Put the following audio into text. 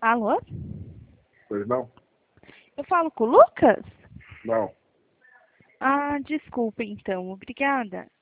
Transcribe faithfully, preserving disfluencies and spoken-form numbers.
Alô? Pois não? Eu falo com o Lucas? Não. Ah, desculpa então, obrigada.